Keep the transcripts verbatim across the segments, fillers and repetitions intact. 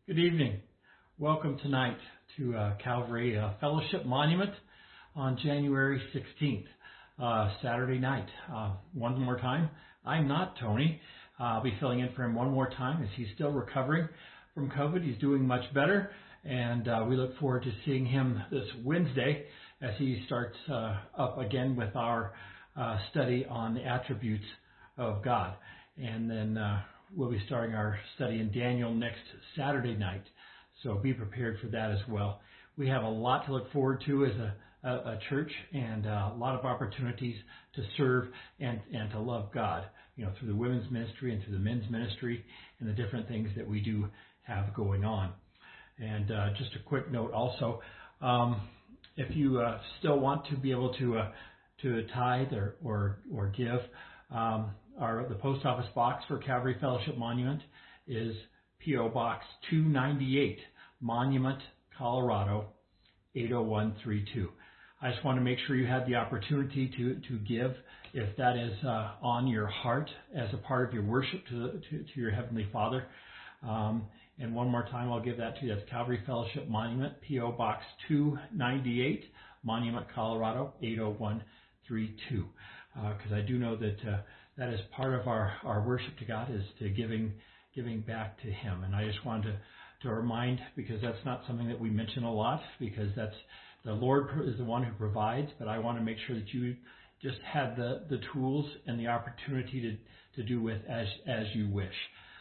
Good evening. Welcome tonight to uh, Calvary uh, Fellowship Monument on January sixteenth, uh, Saturday night. Uh, one more time, I'm not Tony. Uh, I'll be filling in for him one more time as he's still recovering from COVID. He's doing much better, and uh, we look forward to seeing him this Wednesday as he starts uh, up again with our uh, study on the attributes of God. And then uh, we'll be starting our study in Daniel next Saturday night, so be prepared for that as well. We have a lot to look forward to as a, a, a church, and uh, a lot of opportunities to serve and, and to love God, you know, through the women's ministry and through the men's ministry and the different things that we do have going on. And uh, just a quick note also, um, if you uh, still want to be able to uh, to tithe or or, or give, um, Our, the post office box for Calvary Fellowship Monument is P O Box two ninety-eight, Monument, Colorado, eight oh one three two. I just want to make sure you had the opportunity to, to give if that is uh, on your heart as a part of your worship to, to, to your Heavenly Father. Um, and one more time, I'll give that to you. That's Calvary Fellowship Monument, P O Box two ninety-eight, Monument, Colorado, eight oh one three two. Because uh, I do know that uh, that is part of our, our worship to God, is to giving giving back to Him. And I just wanted to, to remind, because that's not something that we mention a lot, because that's the Lord is the one who provides, but I want to make sure that you just had the, the tools and the opportunity to, to do with as as you wish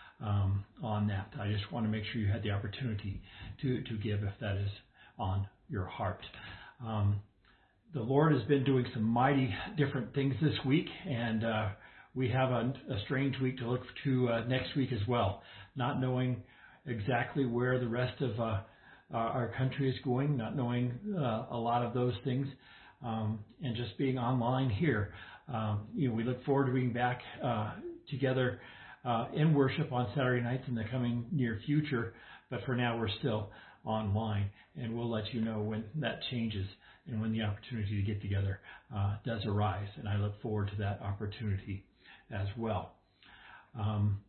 um, on that. I just want to make sure you had the opportunity to, to give if that is on your heart. Um, the Lord has been doing some mighty different things this week, and uh, we have a, a strange week to look to uh, next week as well, not knowing exactly where the rest of uh, our country is going, not knowing uh, a lot of those things, um, and just being online here. Um, you know, we look forward to being back uh, together uh, in worship on Saturday nights in the coming near future, but for now we're still online, and we'll let you know when that changes and when the opportunity to get together uh, does arise, and I look forward to that opportunity as well. Um,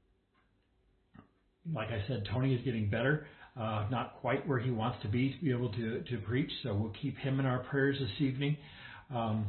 like I said, Tony is getting better, uh, not quite where he wants to be to be able to, to preach, so we'll keep him in our prayers this evening. Um,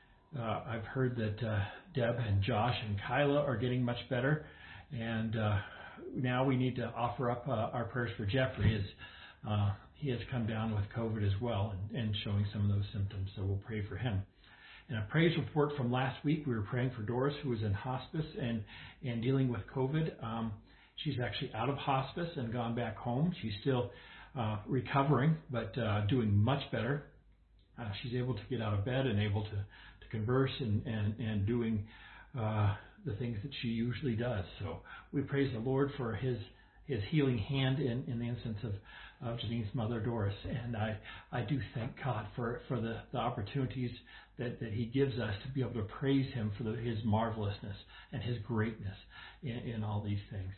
uh, I've heard that uh, Deb and Josh and Kyla are getting much better, and uh, now we need to offer up uh, our prayers for Jeffrey, as uh, he has come down with COVID as well and, and showing some of those symptoms, so we'll pray for him. And a praise report from last week, we were praying for Doris, who was in hospice and, and dealing with COVID. Um, she's actually out of hospice and gone back home. She's still uh, recovering, but uh, doing much better. Uh, she's able to get out of bed and able to, to converse and, and, and doing uh, the things that she usually does. So we praise the Lord for his his healing hand in, in the instance of, of Janine's mother, Doris. And I, I do thank God for, for the, the opportunities that, that he gives us to be able to praise him for the, his marvelousness and his greatness in, in all these things.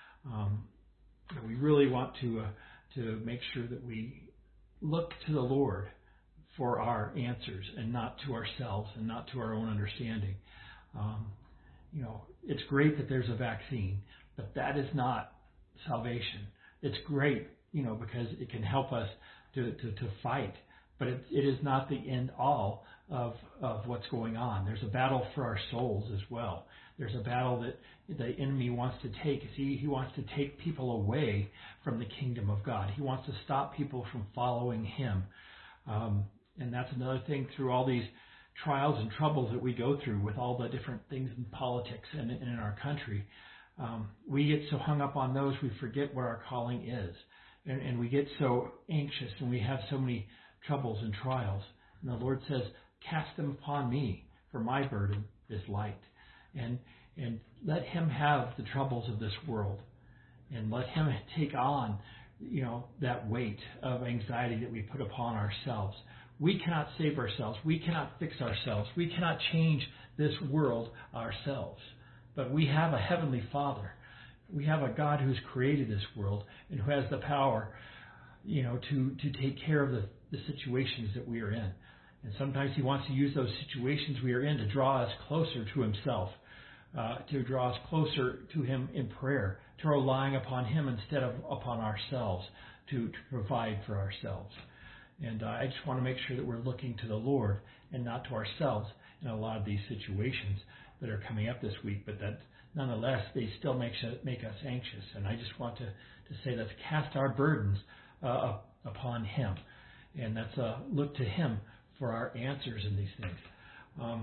Um, we really want to, uh, to make sure that we look to the Lord for our answers and not to ourselves and not to our own understanding. Um, you know, it's great that there's a vaccine, but that is not salvation. It's great, you know, because it can help us to, to, to fight, but it, it is not the end all of, of what's going on. There's a battle for our souls as well. There's a battle that the enemy wants to take. He, he wants to take people away from the kingdom of God. He wants to stop people from following him. Um, and that's another thing through all these trials and troubles that we go through with all the different things in politics and, and in our country. Um, we get so hung up on those, we forget what our calling is. And, and we get so anxious, and we have so many troubles and trials. And the Lord says, cast them upon me, for my burden is light. And, and let him have the troubles of this world. And let him take on, you know, that weight of anxiety that we put upon ourselves. We cannot save ourselves. We cannot fix ourselves. We cannot change this world ourselves. But we have a heavenly Father. We have a God who's created this world and who has the power, you know, to, to take care of the, the situations that we are in. And sometimes he wants to use those situations we are in to draw us closer to himself. uh, to draw us closer to Him in prayer, to relying upon Him instead of upon ourselves, to, to provide for ourselves. And uh, I just want to make sure that we're looking to the Lord and not to ourselves in a lot of these situations that are coming up this week, but that nonetheless, they still make, make us anxious. And I just want to, to say, let's cast our burdens uh, upon Him. And let's uh, look to Him for our answers in these things. Um,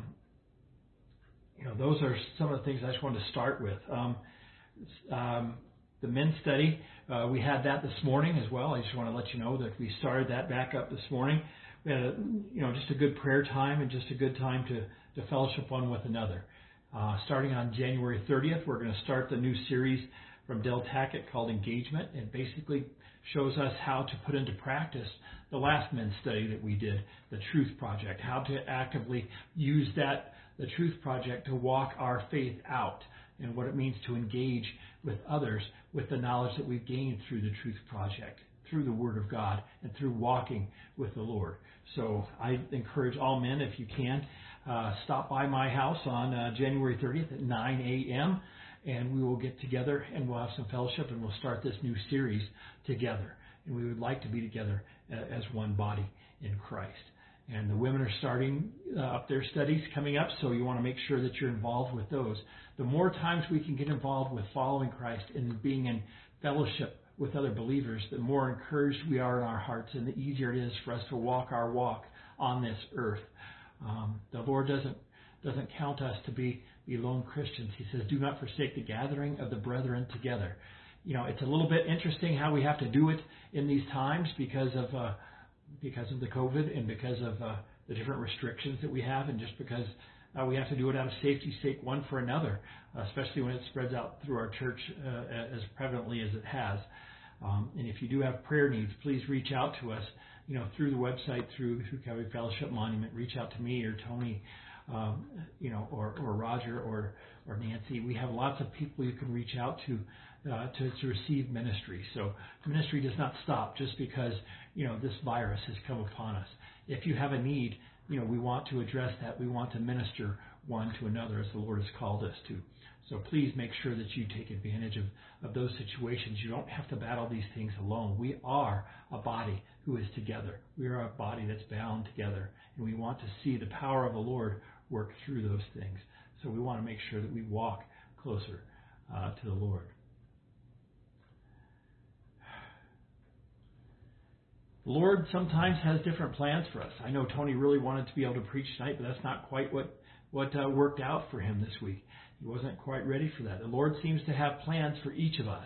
you know, those are some of the things I just wanted to start with. Um, um, the men's study, uh, we had that this morning as well. I just want to let you know that we started that back up this morning. We had, a, you know, just a good prayer time and just a good time to, to fellowship one with another. Uh, starting on January thirtieth, we're going to start the new series from Del Tackett called Engagement. It basically shows us how to put into practice the last men's study that we did, the Truth Project, how to actively use that, the Truth Project, to walk our faith out and what it means to engage with others with the knowledge that we've gained through the Truth Project, through the Word of God, and through walking with the Lord. So I encourage all men, if you can, uh, stop by my house on uh, January thirtieth at nine a.m., and we will get together and we'll have some fellowship and we'll start this new series together. And we would like to be together uh, as one body in Christ. And the women are starting uh, up their studies coming up, so you want to make sure that you're involved with those. The more times we can get involved with following Christ and being in fellowship with other believers, the more encouraged we are in our hearts and the easier it is for us to walk our walk on this earth. Um, the Lord doesn't doesn't count us to be, be lone Christians. He says, do not forsake the gathering of the brethren together. You know, it's a little bit interesting how we have to do it in these times because of uh, because of the COVID and because of uh, the different restrictions that we have, and just because uh, we have to do it out of safety's sake one for another, uh, especially when it spreads out through our church uh, as prevalently as it has. Um, and if you do have prayer needs, please reach out to us, you know, through the website, through through Calvary Fellowship Monument. Reach out to me or Tony, um, you know, or, or Roger or or Nancy. We have lots of people you can reach out to uh, to, to receive ministry. So ministry does not stop just because, you know, this virus has come upon us. If you have a need, you know, we want to address that. We want to minister one to another as the Lord has called us to. So please make sure that you take advantage of, of those situations. You don't have to battle these things alone. We are a body who is together. We are a body that's bound together, and we want to see the power of the Lord work through those things. So we want to make sure that we walk closer uh, to the Lord. The Lord sometimes has different plans for us. I know Tony really wanted to be able to preach tonight, but that's not quite what, what uh, worked out for him this week. He wasn't quite ready for that. The Lord seems to have plans for each of us.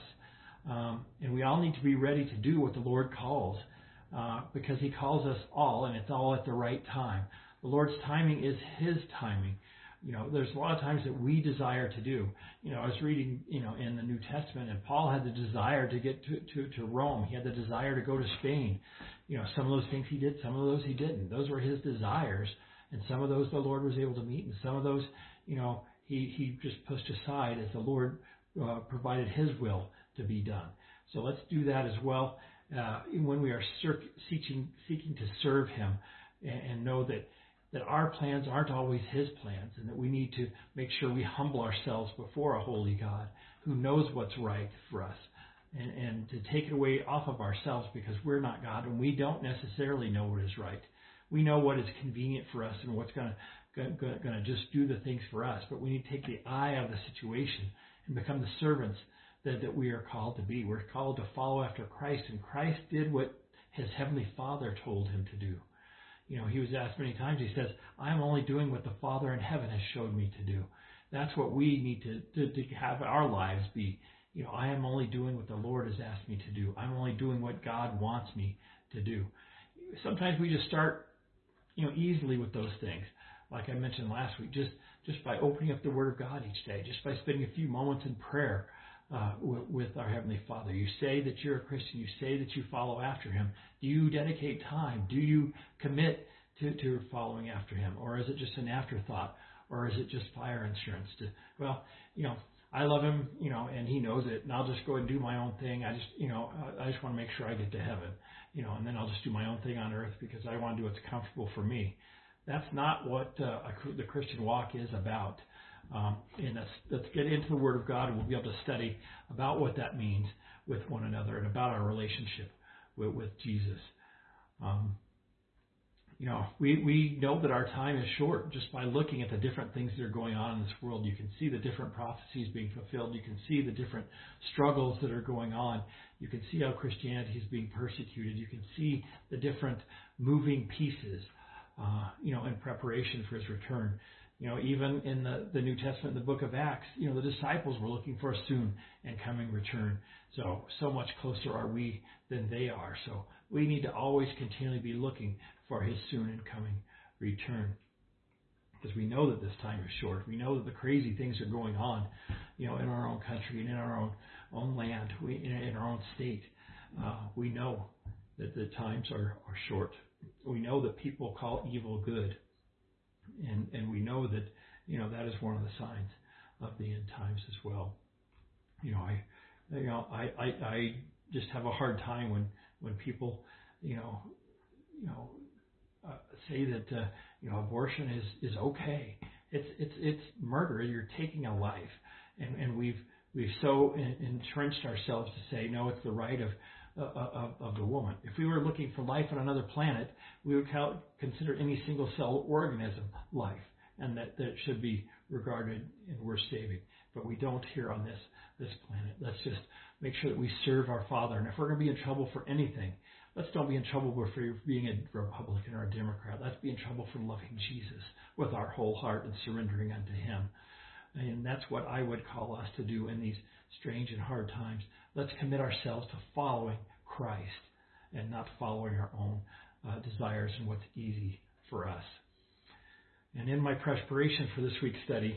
Um, and we all need to be ready to do what the Lord calls, uh, because He calls us all, and it's all at the right time. The Lord's timing is His timing. You know, there's a lot of times that we desire to do. You know, I was reading, you know, in the New Testament, and Paul had the desire to get to, to, to Rome. He had the desire to go to Spain. You know, some of those things he did, some of those he didn't. Those were his desires, and some of those the Lord was able to meet, and some of those, you know, he, he just pushed aside as the Lord uh, provided His will to be done. So let's do that as well uh, when we are seeking, seeking to serve Him, and, and know that that our plans aren't always His plans, and that we need to make sure we humble ourselves before a holy God who knows what's right for us, and, and to take it away off of ourselves, because we're not God and we don't necessarily know what is right. We know what is convenient for us and what's going to going to just do the things for us, but we need to take the eye out of the situation and become the servants that, that we are called to be. We're called to follow after Christ, and Christ did what His Heavenly Father told Him to do. You know, He was asked many times, He says, I'm only doing what the Father in heaven has showed me to do. That's what we need to, to, to have our lives be. You know, I am only doing what the Lord has asked me to do. I'm only doing what God wants me to do. Sometimes we just start, you know, easily with those things. Like I mentioned last week, just, just by opening up the Word of God each day, just by spending a few moments in prayer uh, with, with our Heavenly Father. You say that you're a Christian. You say that you follow after Him. Do you dedicate time? Do you commit to, to following after Him? Or is it just an afterthought? Or is it just fire insurance? To, well, you know, I love Him, you know, and He knows it, and I'll just go and do my own thing. I just, you know, I just want to make sure I get to heaven, you know, and then I'll just do my own thing on earth because I want to do what's comfortable for me. That's not what uh, a, the Christian walk is about. Um, and let's, let's get into the Word of God, and we'll be able to study about what that means with one another and about our relationship with, with Jesus. Um, you know, we, we know that our time is short just by looking at the different things that are going on in this world. You can see the different prophecies being fulfilled. You can see the different struggles that are going on. You can see how Christianity is being persecuted. You can see the different moving pieces, uh, you know, in preparation for his return. You know, even in the, the New Testament, in the book of Acts, you know, the disciples were looking for a soon and coming return. So, so much closer are we than they are. So we need to always continually be looking for his soon and coming return. Because we know that this time is short. We know that the crazy things are going on, you know, in our own country and in our own, own land, we, in, in our own state. Uh, we know that the times are, are short. We know that people call evil good. And and we know that, you know, that is one of the signs of the end times as well. You know, I you know I, I, I just have a hard time when, when people, you know, you know, uh, say that uh, you know abortion is, is okay. It's it's it's murder. You're taking a life, and and we've we've so entrenched ourselves to say no, it's the right of. Uh, of, of the woman. If we were looking for life on another planet, we would count, consider any single cell organism life, and that, that should be regarded and worth saving. But we don't here on this this planet. Let's just make sure that we serve our Father. And if we're going to be in trouble for anything, let's don't be in trouble for being a Republican or a Democrat. Let's be in trouble for loving Jesus with our whole heart and surrendering unto Him. And that's what I would call us to do in these strange and hard times. Let's commit ourselves to following Christ and not following our own uh, desires and what's easy for us. And in my preparation for this week's study,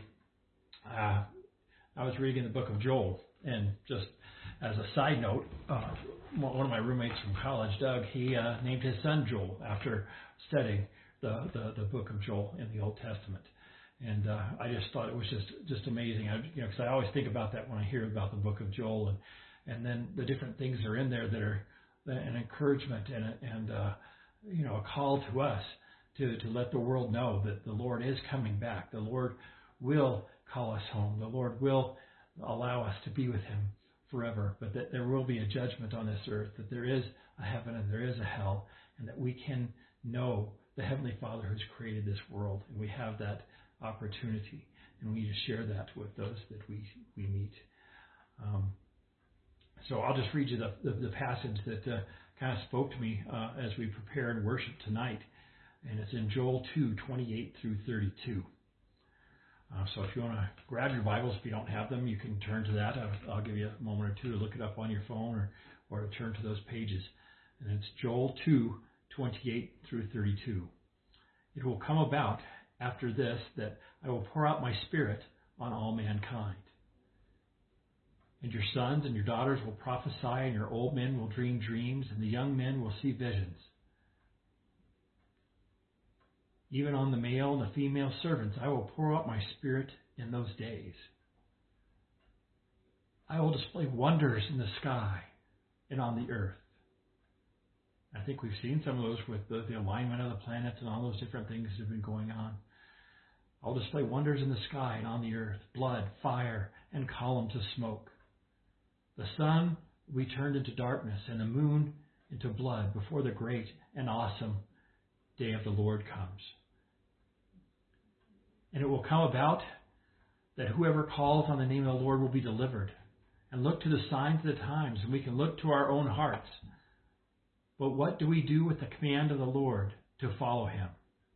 uh, I was reading the book of Joel. And just as a side note, uh, one of my roommates from college, Doug, he uh, named his son Joel after studying the, the, the book of Joel in the Old Testament. And uh, I just thought it was just, just amazing, I, you know, because I always think about that when I hear about the book of Joel, and and then the different things that are in there that are an encouragement and a, and uh, you know a call to us to to let the world know that the Lord is coming back. The Lord will call us home. The Lord will allow us to be with Him forever. But that there will be a judgment on this earth. That there is a heaven and there is a hell, and that we can know the Heavenly Father who's created this world, and we have that opportunity, and we need to share that with those that we we meet. Um, so I'll just read you the the, the passage that uh, kind of spoke to me uh, as we prepared worship tonight, and it's in Joel two twenty-eight through thirty-two. Uh, so if you want to grab your Bibles, if you don't have them, you can turn to that. I'll, I'll give you a moment or two to look it up on your phone, or or to turn to those pages. And it's Joel two twenty-eight through thirty-two. It will come about after this that I will pour out my Spirit on all mankind. And your sons and your daughters will prophesy, and your old men will dream dreams, and the young men will see visions. Even on the male and the female servants I will pour out my Spirit in those days. I will display wonders in the sky and on the earth. I think we've seen some of those with the, the alignment of the planets and all those different things that have been going on. I'll display wonders in the sky and on the earth, blood, fire, and columns of smoke. The sun will be turned into darkness and the moon into blood before the great and awesome day of the Lord comes. And it will come about that whoever calls on the name of the Lord will be delivered. And look to the signs of the times, and we can look to our own hearts. But what do we do with the command of the Lord to follow Him?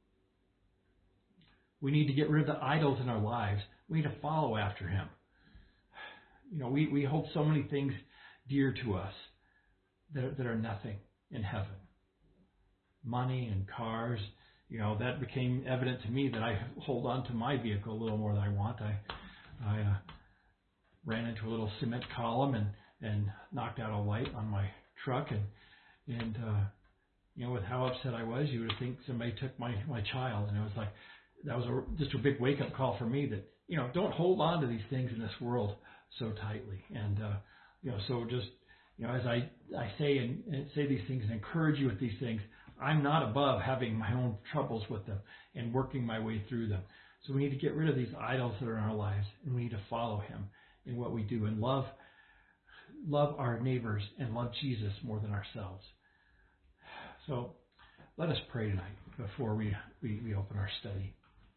We need to get rid of the idols in our lives. We need to follow after Him. You know, we, we hold so many things dear to us that are, that are nothing in heaven. Money and cars, you know, that became evident to me that I hold on to my vehicle a little more than I want. I I uh, ran into a little cement column and, and knocked out a light on my truck, and and uh, you know, with how upset I was, you would think somebody took my, my child, and it was like that was a, just a big wake up call for me that, you know, don't hold on to these things in this world so tightly. And uh, you know, so just, you know, as I I say and, and say these things and encourage you with these things, I'm not above having my own troubles with them and working my way through them. So we need to get rid of these idols that are in our lives, and we need to follow him in what we do and love love our neighbors and love Jesus more than ourselves. So let us pray tonight before we, we, we open our study.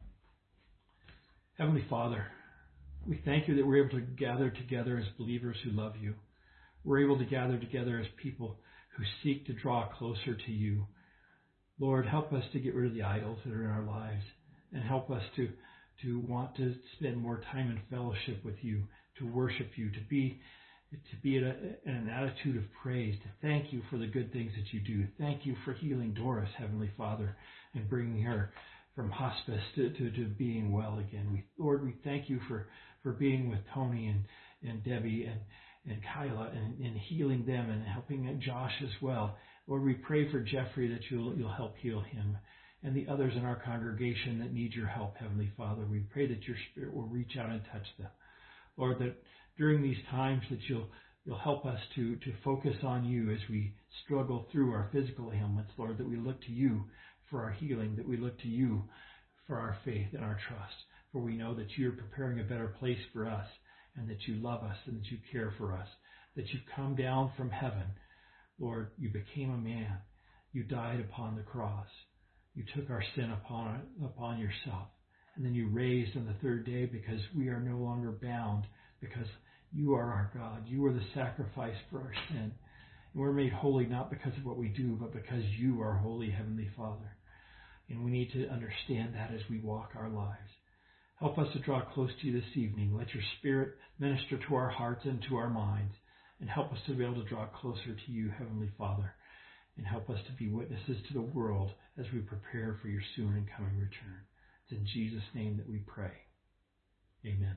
Heavenly Father, we thank you that we're able to gather together as believers who love you. We're able to gather together as people who seek to draw closer to you. Lord, help us to get rid of the idols that are in our lives, and help us to, to want to spend more time in fellowship with you, to worship you, to be to be in, a, in an attitude of praise, to thank you for the good things that you do. Thank you for healing Doris, Heavenly Father, and bringing her from hospice to, to, to being well again. We, Lord, we thank you for, for being with Tony and, and Debbie and, and Kyla and, and healing them and helping Josh as well. Lord, we pray for Jeffrey that you'll, you'll help heal him and the others in our congregation that need your help, Heavenly Father. We pray that your Spirit will reach out and touch them. Lord, that during these times that you'll you'll help us to, to focus on you as we struggle through our physical ailments, Lord, that we look to you for our healing, that we look to you for our faith and our trust. For we know that you're preparing a better place for us, and that you love us, and that you care for us, that you've come down from heaven. Lord, you became a man. You died upon the cross. You took our sin upon upon yourself. And then you raised on the third day because we are no longer bound, because you are our God. You are the sacrifice for our sin. And we're made holy not because of what we do, but because you are holy, Heavenly Father. And we need to understand that as we walk our lives. Help us to draw close to you this evening. Let your Spirit minister to our hearts and to our minds, and help us to be able to draw closer to you, Heavenly Father, and help us to be witnesses to the world as we prepare for your soon and coming return. It's in Jesus' name that we pray. Amen.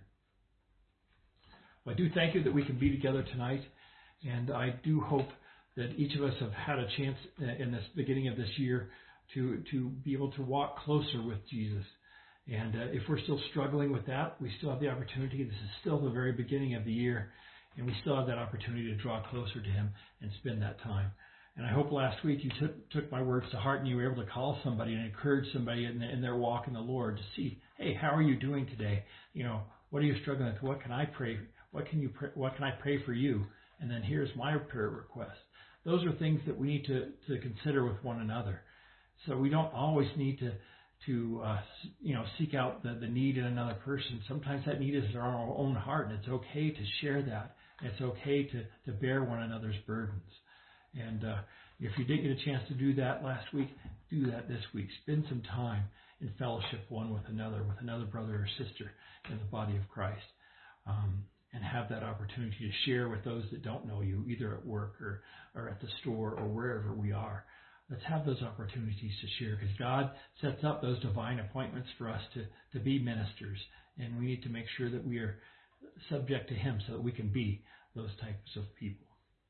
Well, I do thank you that we can be together tonight, and I do hope that each of us have had a chance in this beginning of this year to, to be able to walk closer with Jesus. And uh, if we're still struggling with that, we still have the opportunity. This is still the very beginning of the year, and we still have that opportunity to draw closer to him and spend that time. And I hope last week you took, took my words to heart, and you were able to call somebody and encourage somebody in, the, in their walk in the Lord to see, hey, how are you doing today? You know, what are you struggling with? What can I pray? What can you pray? What can I pray for you? And then here's my prayer request. Those are things that we need to, to consider with one another. So we don't always need to to uh, you know seek out the, the need in another person. Sometimes that need is in our own heart, and it's okay to share that. It's okay to, to bear one another's burdens. And uh, if you didn't get a chance to do that last week, do that this week. Spend some time in fellowship one with another, with another brother or sister in the body of Christ. Um, and have that opportunity to share with those that don't know you, either at work or, or at the store or wherever we are. Let's have those opportunities to share, because God sets up those divine appointments for us to, to be ministers, and we need to make sure that we are subject to him so that we can be those types of people.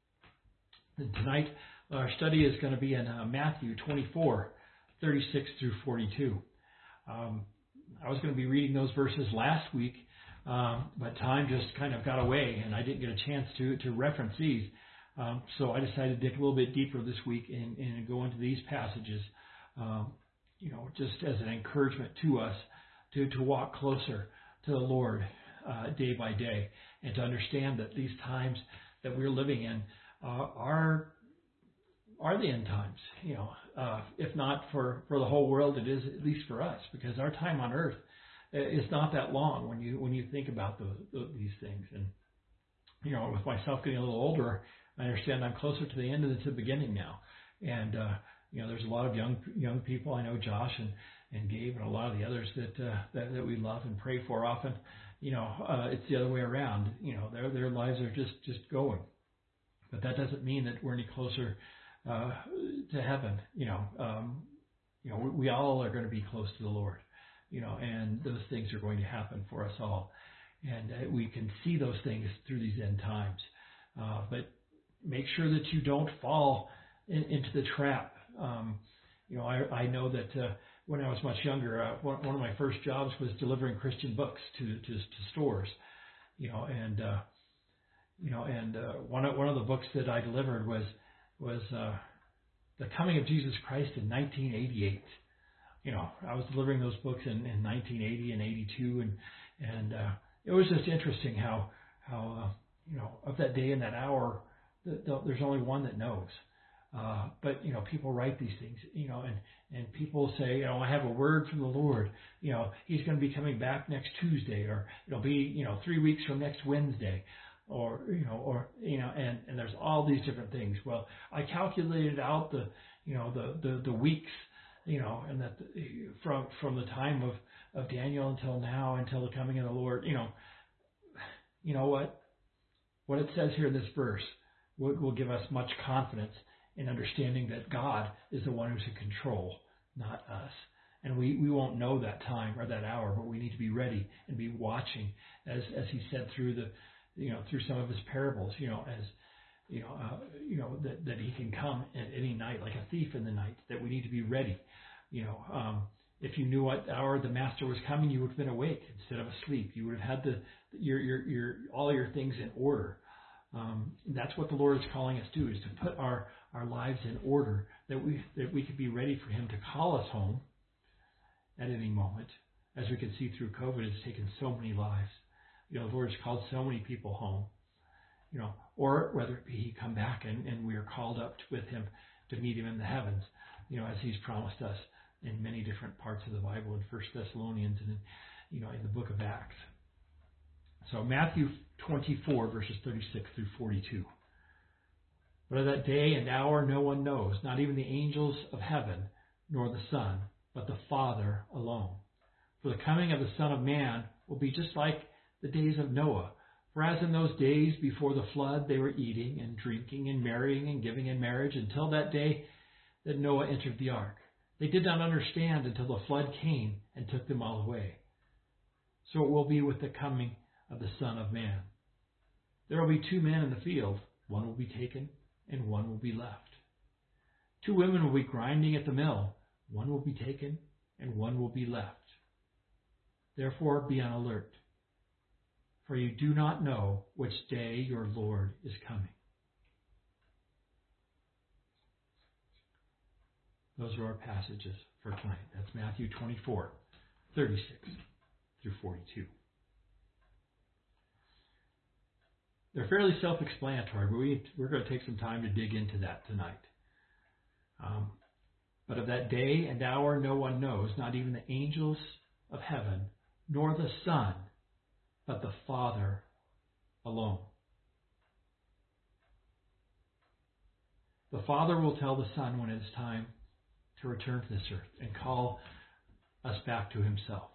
And tonight, our study is going to be in uh, Matthew twenty-four, thirty-six through forty-two. Um, I was going to be reading those verses last week, Um, but time just kind of got away, and I didn't get a chance to, to reference these. Um, so I decided to dig a little bit deeper this week and, and go into these passages, um, you know, just as an encouragement to us to, to walk closer to the Lord uh, day by day, and to understand that these times that we're living in uh, are are the end times. You know, uh, if not for, for the whole world, it is at least for us, because our time on earth it's not that long when you when you think about those, those, these things. And you know, with myself getting a little older, I understand I'm closer to the end than to the beginning now. And uh, you know, there's a lot of young young people. I know Josh and, and Gabe and a lot of the others that uh, that, that we love and pray for often. You know, uh, it's the other way around. You know, their their lives are just just going. But that doesn't mean that we're any closer uh, to heaven. You know, um, you know, we, we all are going to be close to the Lord. You know, and those things are going to happen for us all. And uh, we can see those things through these end times. Uh, but make sure that you don't fall in, into the trap. Um, you know, I, I know that uh, when I was much younger, uh, one, one of my first jobs was delivering Christian books to, to, to stores. You know, and, uh, you know, and uh, one, of, one of the books that I delivered was, was uh, The Coming of Jesus Christ in nineteen eighty-eight. you know, I was delivering those books in, in nineteen eighty and eighty-two, and and uh, it was just interesting how how uh, you know, of that day and that hour, the, the, there's only one that knows. Uh, but, you know, people write these things, you know, and, and people say, you know, I have a word from the Lord, you know, he's going to be coming back next Tuesday, or it'll be, you know, three weeks from next Wednesday, or, you know, or, you know, and, and there's all these different things. Well, I calculated out the, you know, the, the, the weeks, you know, and that the, from, from the time of, of Daniel until now, until the coming of the Lord, you know, you know what, what it says here in this verse will, will give us much confidence in understanding that God is the one who's in control, not us. And we, we won't know that time or that hour, but we need to be ready and be watching, as as he said through the, you know, through some of his parables, you know, as you know, uh, you know that that he can come at any night like a thief in the night. That we need to be ready. You know, um, if you knew what hour the master was coming, you would have been awake instead of asleep. You would have had the your your your all your things in order. Um, that's what the Lord is calling us to, is to put our, our lives in order, that we that we could be ready for him to call us home at any moment. As we can see through COVID, it's taken so many lives. You know, the Lord has called so many people home. You know, or whether it be he come back and, and we are called up with him to meet him in the heavens, you know, as he's promised us in many different parts of the Bible, in First Thessalonians and in, you know, in the book of Acts. So Matthew twenty-four, verses thirty-six through forty-two. But of that day and hour no one knows, not even the angels of heaven, nor the Son, but the Father alone. For the coming of the Son of Man will be just like the days of Noah. For as in those days before the flood, they were eating and drinking and marrying and giving in marriage until that day that Noah entered the ark. They did not understand until the flood came and took them all away. So it will be with the coming of the Son of Man. There will be two men in the field, one will be taken and one will be left. Two women will be grinding at the mill, one will be taken and one will be left. Therefore be on alert, for you do not know which day your Lord is coming. Those are our passages for tonight. That's Matthew twenty-four, thirty-six through forty-two. They're fairly self-explanatory, but we, we're going to take some time to dig into that tonight. Um, but of that day and hour no one knows, not even the angels of heaven, nor the Son, but the Father alone. The Father will tell the Son when it is time to return to this earth and call us back to himself.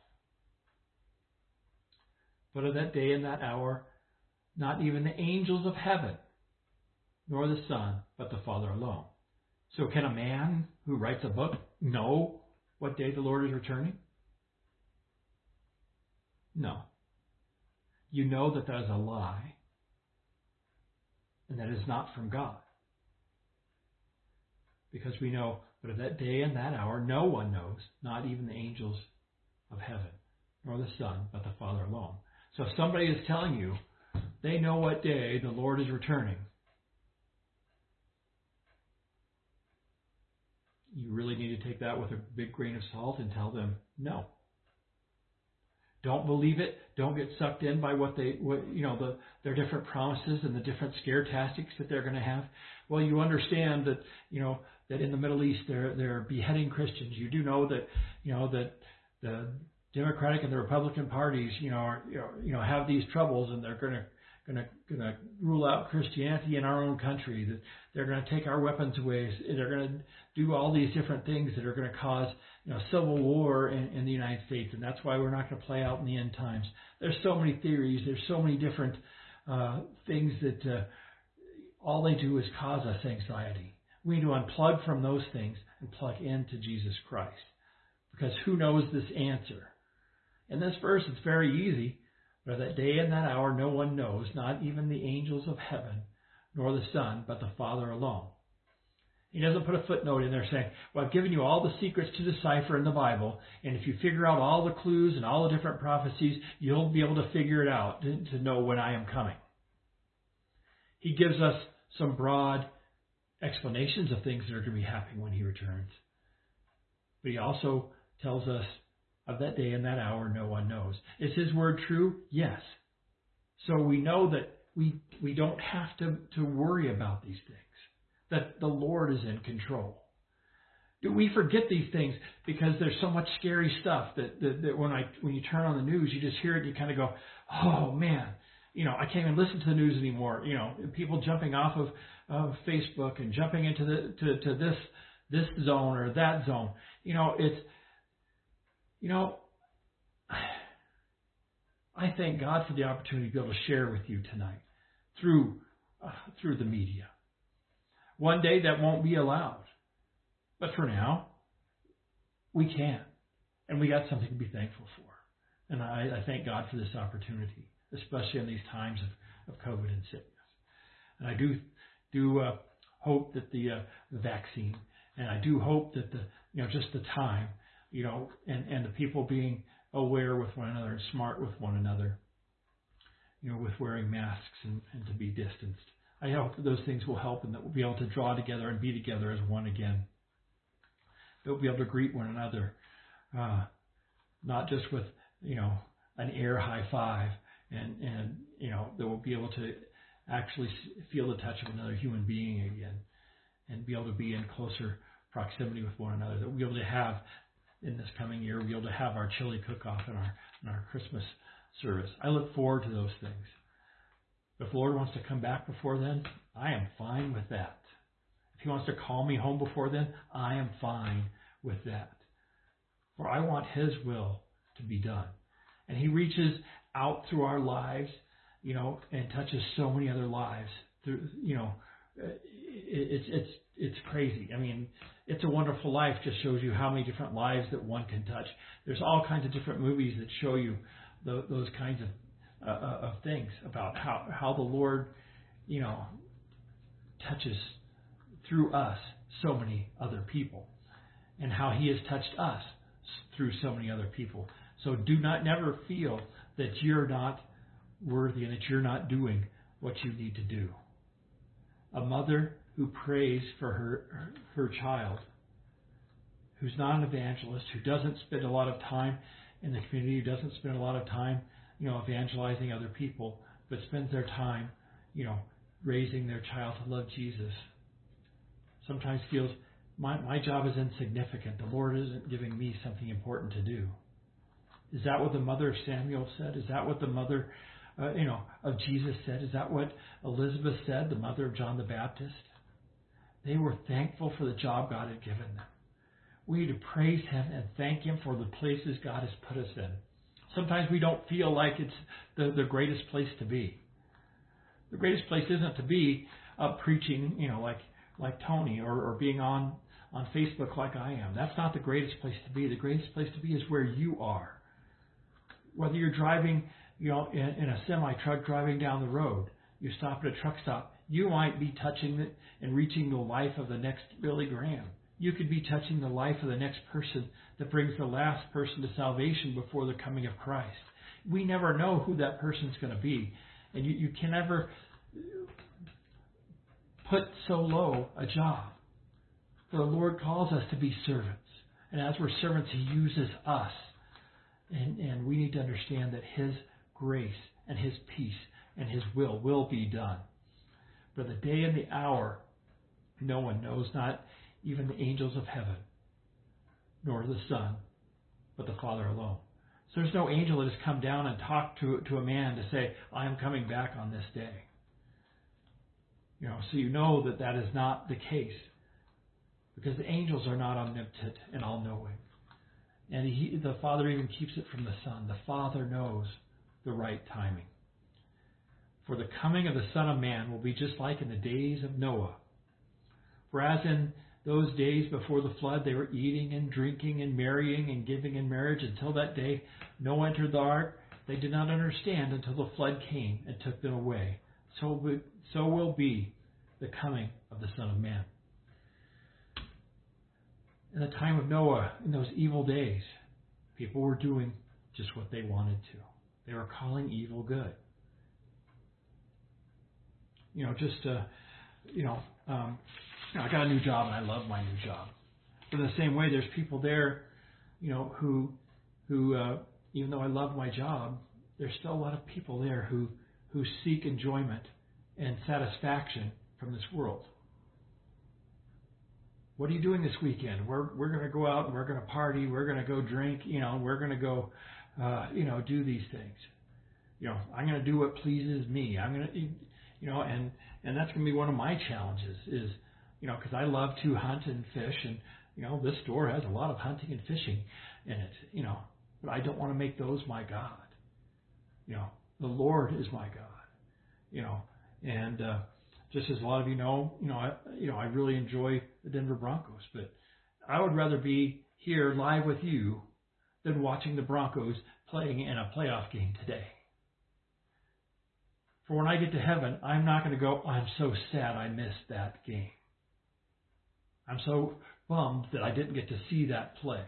But of that day and that hour, not even the angels of heaven, nor the Son, but the Father alone. So can a man who writes a book know what day the Lord is returning? No. You know that that is a lie, and that is not from God. Because we know, but of that day and that hour, no one knows, not even the angels of heaven, nor the Son, but the Father alone. So if somebody is telling you they know what day the Lord is returning, you really need to take that with a big grain of salt and tell them no. Don't believe it. Don't get sucked in by what they, what, you know, the, their different promises and the different scare tactics that they're going to have. Well, you understand that, you know, that in the Middle East they're they're beheading Christians. You do know that, you know, that the Democratic and the Republican parties, you know, are, you know, you know have these troubles, and they're going to going to going to rule out Christianity in our own country. That they're going to take our weapons away. They're going to do all these different things that are going to cause, you know, civil war in, in the United States, and that's why we're not going to play out in the end times. There's so many theories. There's so many different uh, things that uh, all they do is cause us anxiety. We need to unplug from those things and plug into Jesus Christ, because who knows this answer? In this verse, it's very easy. But that day and that hour no one knows, not even the angels of heaven, nor the Son, but the Father alone. He doesn't put a footnote in there saying, well, I've given you all the secrets to decipher in the Bible, and if you figure out all the clues and all the different prophecies, you'll be able to figure it out to, to know when I am coming. He gives us some broad explanations of things that are going to be happening when he returns. But he also tells us of that day and that hour no one knows. Is His word true? Yes. So we know that we we don't have to, to worry about these things, that the Lord is in control. Do we forget these things because there's so much scary stuff that, that, that when I when you turn on the news, you just hear it and you kind of go, oh man, you know, I can't even listen to the news anymore. You know, people jumping off of, of Facebook and jumping into the to, to this this zone or that zone. You know, it's you know, I thank God for the opportunity to be able to share with you tonight through uh, through the media. One day that won't be allowed, but for now, we can, and we got something to be thankful for. And I, I thank God for this opportunity, especially in these times of, of COVID and sickness. And I do do uh, hope that the, uh, the vaccine, and I do hope that the you know just the time, you know, and, and the people being aware with one another and smart with one another, you know, with wearing masks and, and to be distanced. I hope that those things will help and that we'll be able to draw together and be together as one again. That we'll be able to greet one another, uh, not just with, you know, an air high five, and, and, you know, that we'll be able to actually feel the touch of another human being again and be able to be in closer proximity with one another. That we'll be able to have in this coming year, we'll be able to have our chili cook-off and our, and our Christmas service. I look forward to those things. If the Lord wants to come back before then, I am fine with that. If He wants to call me home before then, I am fine with that. For I want His will to be done. And He reaches out through our lives, you know, and touches so many other lives. Through, you know, it's it's it's crazy. I mean, It's a Wonderful Life just shows you how many different lives that one can touch. There's all kinds of different movies that show you the, those kinds of uh, of things about how how the Lord, you know, touches through us so many other people, and how He has touched us through so many other people. So do not never feel that you're not worthy and that you're not doing what you need to do. A mother who prays for her her child, who's not an evangelist, who doesn't spend a lot of time in the community, who doesn't spend a lot of time, you know, evangelizing other people, but spends their time, you know, raising their child to love Jesus, sometimes feels my my job is insignificant. The Lord isn't giving me something important to do. Is that what the mother of Samuel said? Is that what the mother, uh, you know, of Jesus said? Is that what Elizabeth said, the mother of John the Baptist? They were thankful for the job God had given them. We need to praise Him and thank Him for the places God has put us in. Sometimes we don't feel like it's the, the greatest place to be. The greatest place isn't to be uh, preaching, you know, like like Tony, or, or being on, on Facebook like I am. That's not the greatest place to be. The greatest place to be is where you are. Whether you're driving, you know, in, in a semi-truck driving down the road, you stop at a truck stop, you might be touching the, and reaching the life of the next Billy Graham. You could be touching the life of the next person that brings the last person to salvation before the coming of Christ. We never know who that person's going to be. And you, you can never put so low a job. For the Lord calls us to be servants. And as we're servants, He uses us. And, and we need to understand that His grace and His peace and His will will be done. For the day and the hour, no one knows, not even the angels of heaven, nor the Son, but the Father alone. So there's no angel that has come down and talked to, to a man to say, I am coming back on this day. You know, so you know that that is not the case, because the angels are not omnipotent and all-knowing. And he, the Father even keeps it from the Son. The Father knows the right timing. For the coming of the Son of Man will be just like in the days of Noah. For as in those days before the flood, they were eating and drinking and marrying and giving in marriage until that day Noah entered the ark. They did not understand until the flood came and took them away. So, so will be the coming of the Son of Man. In the time of Noah, in those evil days, people were doing just what they wanted to. They were calling evil good. You know, just, uh, you know, um, you know, I got a new job and I love my new job. But in the same way, there's people there you know, who, who, uh, even though I love my job, there's still a lot of people there who, who seek enjoyment and satisfaction from this world. What are you doing this weekend? We're we're going to go out and we're going to party. We're going to go drink. You know, we're going to go, uh, you know, do these things. You know, I'm going to do what pleases me. I'm going to, you know, and and that's going to be one of my challenges. Is, you know, because I love to hunt and fish, and you know, this store has a lot of hunting and fishing in it. You know, but I don't want to make those my God. You know, the Lord is my God. You know, and uh, just as a lot of you know, you know, I you know I really enjoy the Denver Broncos, but I would rather be here live with you than watching the Broncos playing in a playoff game today. For when I get to heaven, I'm not going to go, I'm so sad I missed that game. I'm so bummed that I didn't get to see that play.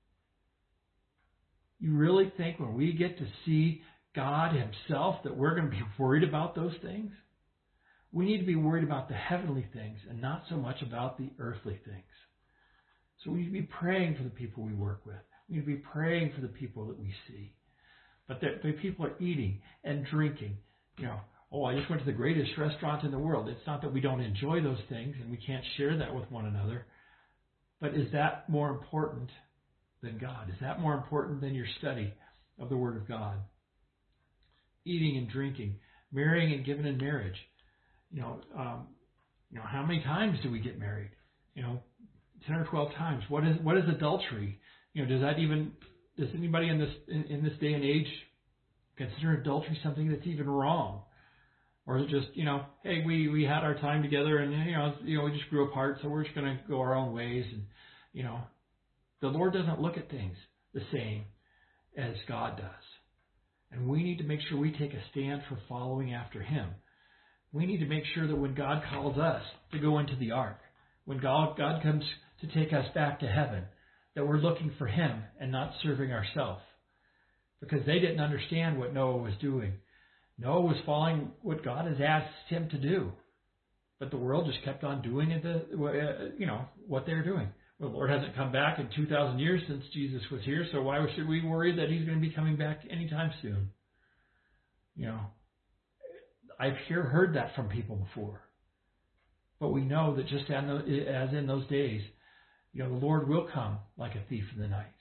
You really think when we get to see God Himself that we're going to be worried about those things? We need to be worried about the heavenly things and not so much about the earthly things. So we need to be praying for the people we work with. We need to be praying for the people that we see. But the, the people are eating and drinking. You know, oh, I just went to the greatest restaurant in the world. It's not that we don't enjoy those things and we can't share that with one another. But is that more important than God? Is that more important than your study of the Word of God? Eating and drinking, marrying and giving in marriage. You know, um, you know, how many times do we get married? You know, ten or twelve times. What is what is adultery? You know, does that even does anybody in this in, in this day and age consider adultery something that's even wrong? Or is it just, you know, hey, we, we had our time together and you know you know we just grew apart, so we're just going to go our own ways, and you know, the Lord doesn't look at things the same as God does. And we need to make sure we take a stand for following after Him. We need to make sure that when God calls us to go into the ark, when God, God comes to take us back to heaven, that we're looking for Him and not serving ourselves. Because they didn't understand what Noah was doing. Noah was following what God has asked him to do. But the world just kept on doing it, the, you know, what they're doing. Well, the Lord hasn't come back in two thousand years since Jesus was here, so why should we worry that He's going to be coming back anytime soon? You know, I've hear, heard that from people before. But we know that just as in those days, you know, the Lord will come like a thief in the night.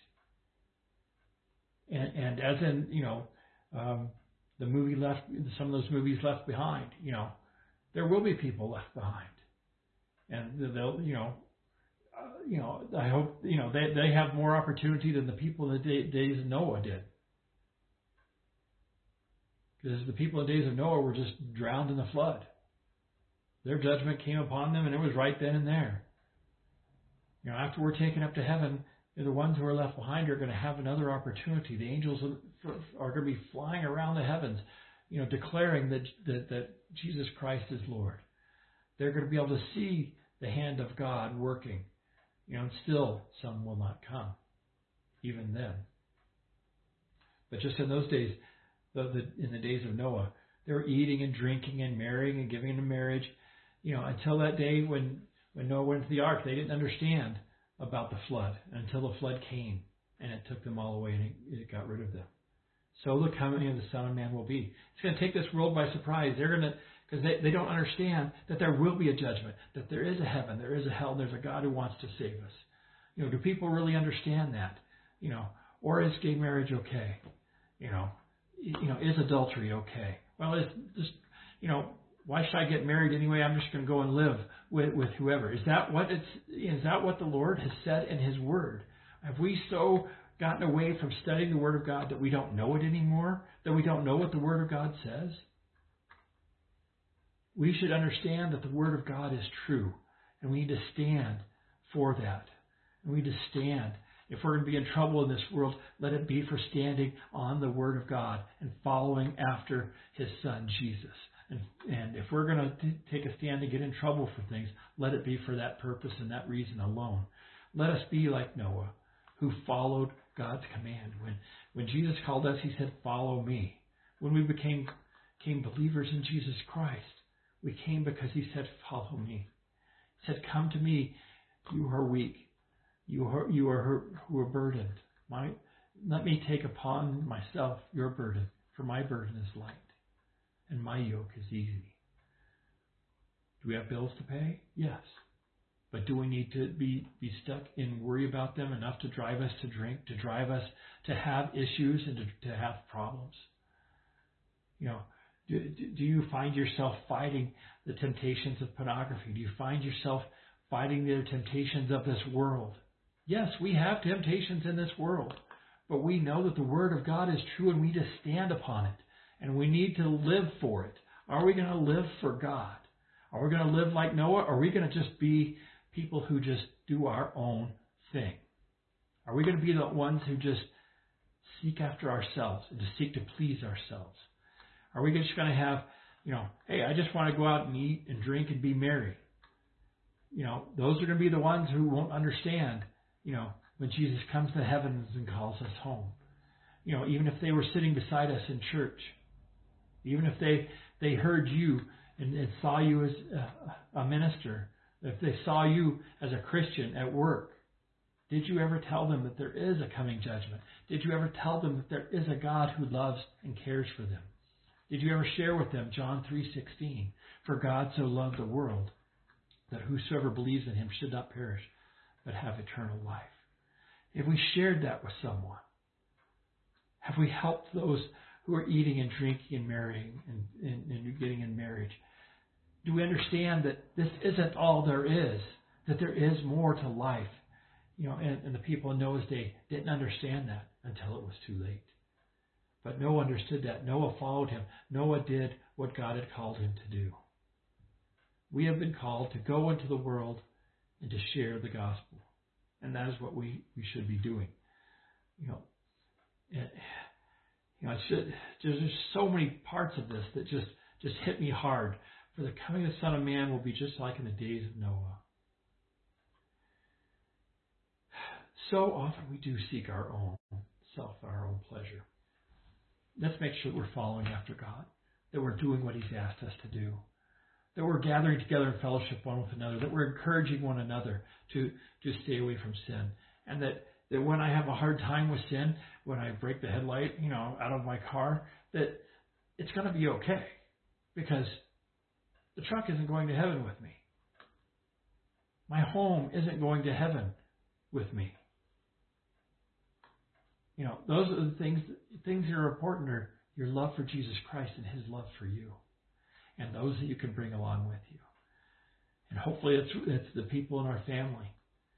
And, and as in, you know, um, the movie left, some of those movies Left Behind, you know, there will be people left behind. And they'll, you know, uh, you know, I hope, you know, they, they have more opportunity than the people in the day, days of Noah did. Because the people in the days of Noah were just drowned in the flood. Their judgment came upon them, and it was right then and there. You know, after we're taken up to heaven, the ones who are left behind are going to have another opportunity. The angels are going to be flying around the heavens, you know, declaring that, that, that Jesus Christ is Lord. They're going to be able to see the hand of God working. You know, and still some will not come, even then. But just in those days, the, the, in the days of Noah, they were eating and drinking and marrying and giving in marriage. You know, until that day when, when Noah went to the ark, they didn't understand about the flood until the flood came and it took them all away and it, it got rid of them. So look how many of the Son of Man will be. It's going to take this world by surprise. They're going to, because they, they don't understand that there will be a judgment, that there is a heaven, there is a hell, and there's a God who wants to save us. You know, do people really understand that? You know, or is gay marriage okay? You know, you know, is adultery okay? Well, it's just, you know, why should I get married anyway? I'm just going to go and live with, with whoever. Is that what it's? Is that what the Lord has said in His Word? Have we so gotten away from studying the Word of God that we don't know it anymore? That we don't know what the Word of God says? We should understand that the Word of God is true, and we need to stand for that. And we need to stand. If we're going to be in trouble in this world, let it be for standing on the Word of God and following after His Son, Jesus. And, and if we're going to t- take a stand to get in trouble for things, let it be for that purpose and that reason alone. Let us be like Noah, who followed God's command. When, when Jesus called us, He said, follow me. When we became, became believers in Jesus Christ, we came because He said, follow me. He said, come to me, you who are weak, you are, you are who are burdened. My, let me take upon myself your burden, for my burden is light, and my yoke is easy. Do we have bills to pay? Yes. But do we need to be, be stuck in worry about them enough to drive us to drink, to drive us to have issues and to, to have problems? You know, do, do you find yourself fighting the temptations of pornography? Do you find yourself fighting the temptations of this world? Yes, we have temptations in this world, but we know that the Word of God is true and we just stand upon it, and we need to live for it. Are we going to live for God? Are we going to live like Noah? Or are we going to just be people who just do our own thing? Are we going to be the ones who just seek after ourselves and to seek to please ourselves? Are we just going to have, you know, hey, I just want to go out and eat and drink and be merry? You know, those are going to be the ones who won't understand, you know, when Jesus comes to heavens and calls us home. You know, even if they were sitting beside us in church, even if they, they heard you and, and saw you as a, a minister, if they saw you as a Christian at work, did you ever tell them that there is a coming judgment? Did you ever tell them that there is a God who loves and cares for them? Did you ever share with them John three sixteen? For God so loved the world that whosoever believes in him should not perish, but have eternal life. Have we shared that with someone? Have we helped those who are eating and drinking and marrying and, and, and getting in marriage? Do we understand that this isn't all there is, that there is more to life? You know, and, and the people in Noah's day didn't understand that until it was too late. But Noah understood that. Noah followed him. Noah did what God had called him to do. We have been called to go into the world and to share the gospel. And that is what we, we should be doing. You know, it, you know, it's just, there's just so many parts of this that just, just hit me hard. For the coming of the Son of Man will be just like in the days of Noah. So often we do seek our own self, our own pleasure. Let's make sure we're following after God, that we're doing what He's asked us to do, that we're gathering together in fellowship one with another, that we're encouraging one another to, to stay away from sin, and that, that when I have a hard time with sin, when I break the headlight, you know, out of my car, that it's going to be okay, because the truck isn't going to heaven with me. My home isn't going to heaven with me. You know, those are the things, things that are important are your love for Jesus Christ and His love for you, and those that you can bring along with you. And hopefully it's, it's the people in our family.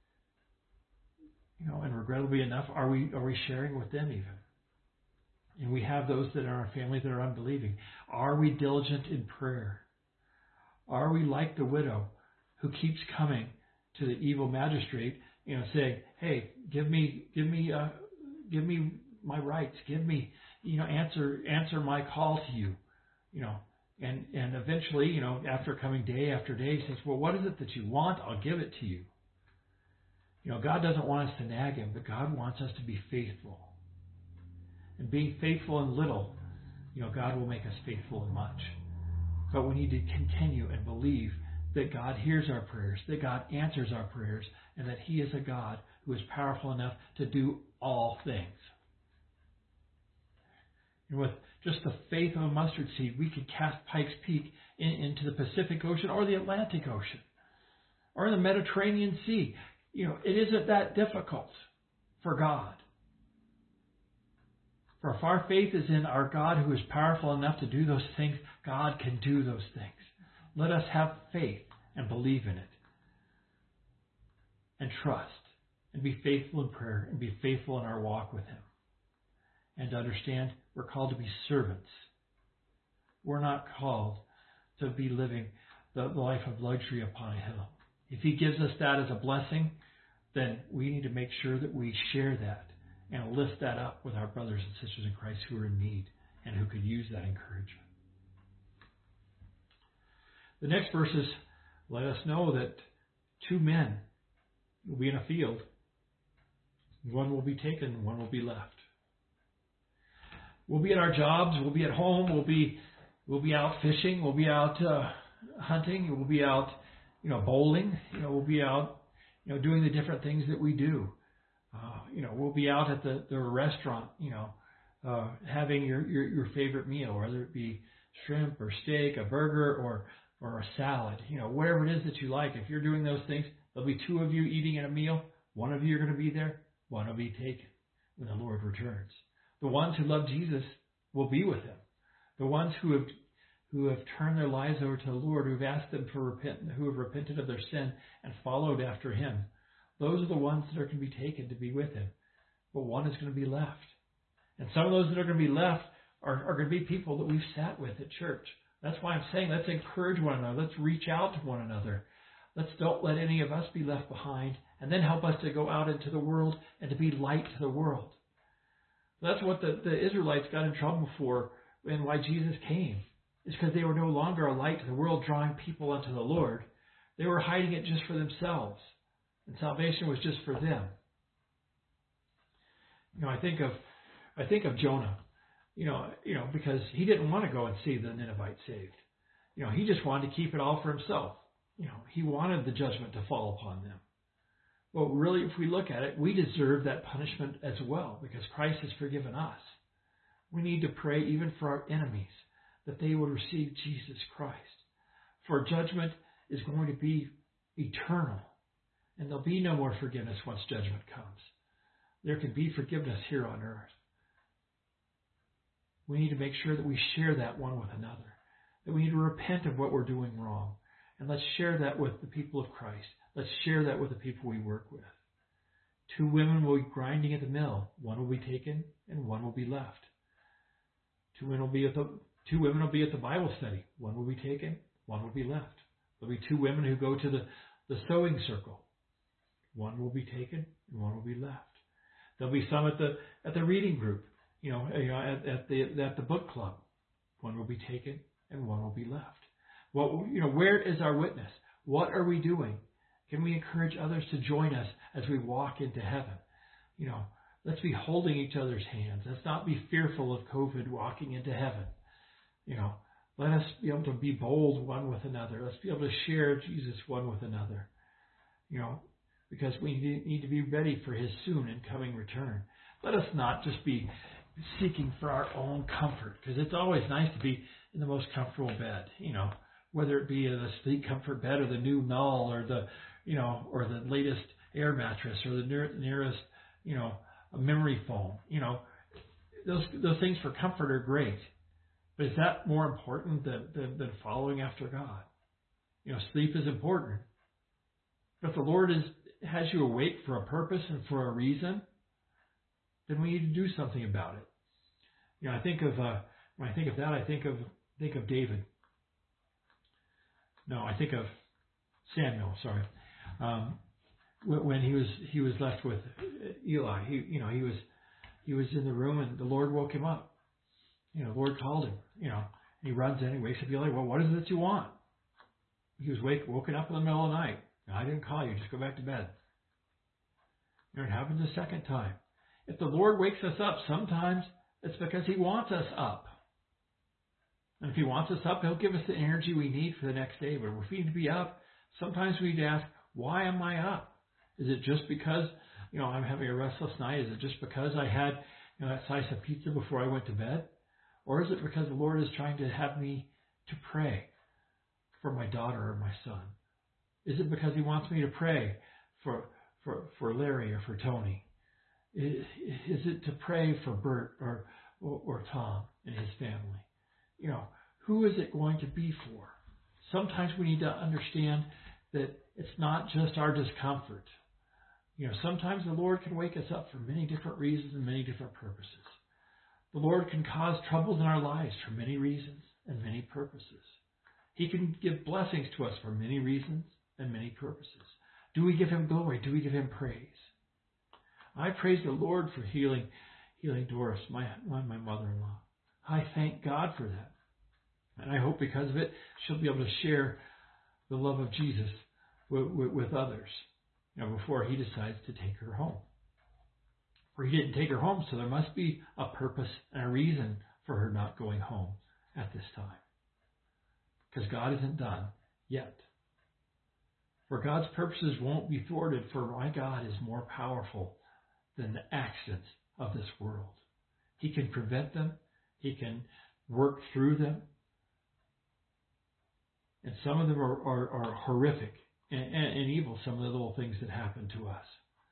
You know, and regrettably enough, are we, are we sharing with them even? And we have those that are in our family that are unbelieving. Are we diligent in prayer? Are we like the widow who keeps coming to the evil magistrate, you know, saying, hey, give me, give me, uh, give me my rights, give me, you know, answer, answer my call to you, you know, and, and eventually, you know, after coming day after day, he says, well, what is it that you want? I'll give it to you. You know, God doesn't want us to nag Him, but God wants us to be faithful. And being faithful in little, you know, God will make us faithful in much. But we need to continue and believe that God hears our prayers, that God answers our prayers, and that He is a God who is powerful enough to do all things. And with just the faith of a mustard seed, we could cast Pikes Peak in, into the Pacific Ocean or the Atlantic Ocean or the Mediterranean Sea. You know, it isn't that difficult for God. For if our faith is in our God who is powerful enough to do those things, God can do those things. Let us have faith and believe in it. And trust. And be faithful in prayer. And be faithful in our walk with Him. And to understand, we're called to be servants. We're not called to be living the life of luxury upon a hill. If He gives us that as a blessing, then we need to make sure that we share that and lift that up with our brothers and sisters in Christ who are in need and who could use that encouragement. The next verses let us know that two men will be in a field. One will be taken, one will be left. We'll be at our jobs, we'll be at home, we'll be we'll be out fishing, we'll be out uh, hunting, we'll be out, you know, bowling, you know, we'll be out, you know, doing the different things that we do. Uh, you know, we'll be out at the, the restaurant, you know, uh, having your, your, your favorite meal, whether it be shrimp or steak, a burger or, or a salad, you know, whatever it is that you like. If you're doing those things, there'll be two of you eating at a meal. One of you are going to be there. One will be taken when the Lord returns. The ones who love Jesus will be with him. The ones who have who have turned their lives over to the Lord, who have asked them for repent, who have repented of their sin and followed after him, those are the ones that are going to be taken to be with him. But one is going to be left. And some of those that are going to be left are, are going to be people that we've sat with at church. That's why I'm saying let's encourage one another. Let's reach out to one another. Let's don't let any of us be left behind, and then help us to go out into the world and to be light to the world. That's what the, the Israelites got in trouble for and why Jesus came. Is because they were no longer a light to the world, drawing people unto the Lord. They were hiding it just for themselves. And salvation was just for them. You know, I think of I think of Jonah, you know, you know, because he didn't want to go and see the Ninevites saved. You know, he just wanted to keep it all for himself. You know, he wanted the judgment to fall upon them. Well, really, if we look at it, we deserve that punishment as well, because Christ has forgiven us. We need to pray even for our enemies, that they would receive Jesus Christ. For judgment is going to be eternal, and there'll be no more forgiveness once judgment comes. There can be forgiveness here on earth. We need to make sure that we share that one with another, that we need to repent of what we're doing wrong, and let's share that with the people of Christ. Let's share that with the people we work with. Two women will be grinding at the mill. One will be taken, and one will be left. Two women will be at the Two women will be at the Bible study. One will be taken, one will be left. There'll be two women who go to the, the sewing circle. One will be taken and one will be left. There'll be some at the at the reading group, you know, at, at the at the book club. One will be taken and one will be left. Well, you know, where is our witness? What are we doing? Can we encourage others to join us as we walk into heaven? You know, let's be holding each other's hands. Let's not be fearful of COVID walking into heaven. You know, let us be able to be bold one with another. Let's be able to share Jesus one with another. You know, because we need to be ready for his soon and coming return. Let us not just be seeking for our own comfort, because it's always nice to be in the most comfortable bed. You know, whether it be the Sleep Comfort bed or the new Null or the, you know, or the latest air mattress or the near, nearest, you know, a memory foam. You know, those those things for comfort are great. But is that more important than, than, than following after God? You know, sleep is important. But if the Lord is has you awake for a purpose and for a reason, then we need to do something about it. You know, I think of uh, when I think of that, I think of think of David. No, I think of Samuel. Sorry, um, when he was he was left with Eli. He you know he was he was in the room and the Lord woke him up. You know, the Lord called him, you know, and he runs in, he wakes up, you're like, well, what is it that you want? He was wake, woken up in the middle of the night. No, I didn't call you, just go back to bed. You know, it happens a second time. If the Lord wakes us up, sometimes it's because he wants us up. And if he wants us up, he'll give us the energy we need for the next day. But if we need to be up, sometimes we need to ask, why am I up? Is it just because, you know, I'm having a restless night? Is it just because I had, you know, that slice of pizza before I went to bed? Or is it because the Lord is trying to have me to pray for my daughter or my son? Is it because he wants me to pray for for, for Larry or for Tony? Is, is it to pray for Bert or, or or Tom and his family? You know, who is it going to be for? Sometimes we need to understand that it's not just our discomfort. You know, sometimes the Lord can wake us up for many different reasons and many different purposes. The Lord can cause troubles in our lives for many reasons and many purposes. He can give blessings to us for many reasons and many purposes. Do we give him glory? Do we give him praise? I praise the Lord for healing healing Doris, my, my, my mother-in-law. I thank God for that. And I hope because of it, she'll be able to share the love of Jesus with, with, with others, you know, before he decides to take her home. For he didn't take her home, so there must be a purpose and a reason for her not going home at this time. Because God isn't done yet. For God's purposes won't be thwarted, for my God is more powerful than the accidents of this world. He can prevent them. He can work through them. And some of them are, are, are horrific and, and, and evil, some of the little things that happen to us.